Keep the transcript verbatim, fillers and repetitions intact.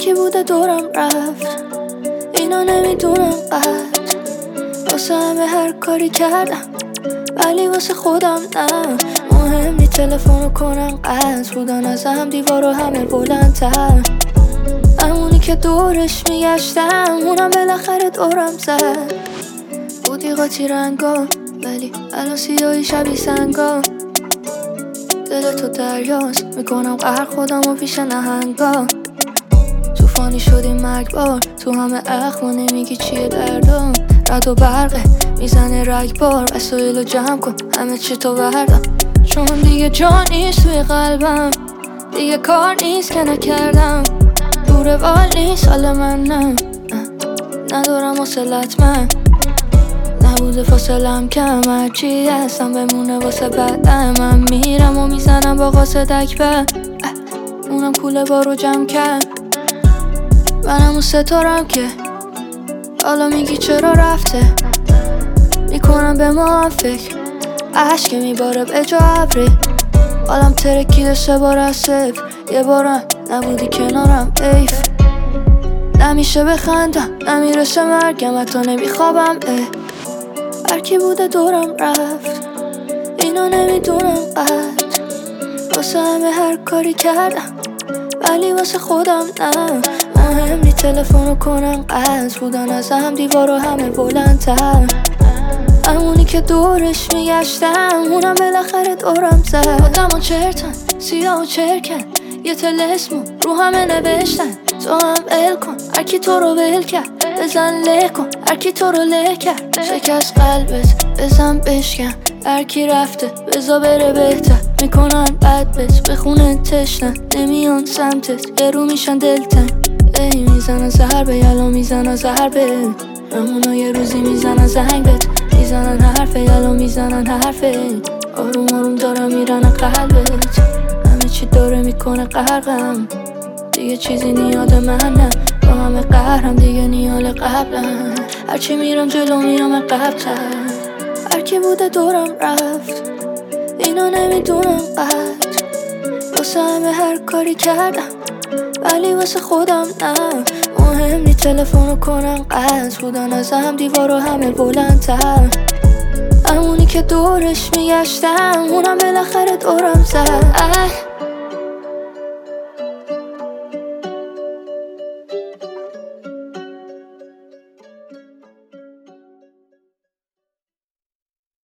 هرکی بوده دورم رفت، اینا نمیدونم قد واسه همه هر کاری کردم ولی واسه خودم نه. مهم نی تلفنو کنم قطع بودن ازم دیوارو همه بلندتر. همونی که دورش میگشتم اونم بالاخره دورم زد. بودی قاطی رنگا ولی الان سیاهی شبیه سنگا. دل تو دریاست میکنم قهر خودمو پیش نهنگا. توفانی شدی مرگبار تو همه اخم و نمیگی چیه دردم. رد و برقه میزنه رگبار وسایلو جمع کن همه چی تو بردم. چون دیگه جا نیست توی قلبم، دیگه کار نیست که نکردم. دوره وال نیست حال من نه، ندارم حوصلت من. نبوده فاصلم کم هرچی هستم بمونه واسه بعدم. من میرم و میزنم با قاصدک به اونم کوله بارو جمع کرد. منم اون ستارم که حالا میگی چرا رفته. میکنم به ما هم فکر عشق میباره به جا ابری. حالم ترکیده سه بار از صفر، یه بارم نبودی کنارم ایف. نمیشه بخندم نمیرسه مرگم حتی نمیخوابم اه. هرکی بوده دورم رفت، اینو نمیدونم قد واسه همه هر کاری کردم ولی واسه خودم نه. مهم نی تلفنو کنم قطع بودن ازم دیوارو همه بلندتر. همونی که دورش میگشتم اونم بالاخره دورم زد. آدم و چرتن سیاه و چرکن یه تلسمو رو همه نوشتن. تو هم ال کن هرکی تو رو ول کرد، بزن له کن هرکی تو رو له کرد. شکست قلبت بزن بشکن هرکی رفته بزا بره بهتر. میکنن بد بس به خونه تشنن نمیان سمتت یه رو میشن دلتن. ای میزنن زهر به یلا میزنن زهر به همونا یه روزی میزنن زنگ بت. میزنن حرفه یلا میزنن حرفه آروم آروم دارم میرن قلبت. همه چی داره میکنه غرقم دیگه چیزی نیاد من نه. با همه قهرم دیگه نیال قبلم. هرچی میرم جلو میرم قبلتر. هرکی بوده دورم رفت اینا نمیدونم قد واسه همه هر کاری کردم ولی واسه خودم نه. مهم نی تلفنو کنم قطع بودن ازم دیوارو همه بلندتر. همونی که دورش میگشتم اونم بالاخره دورم زد.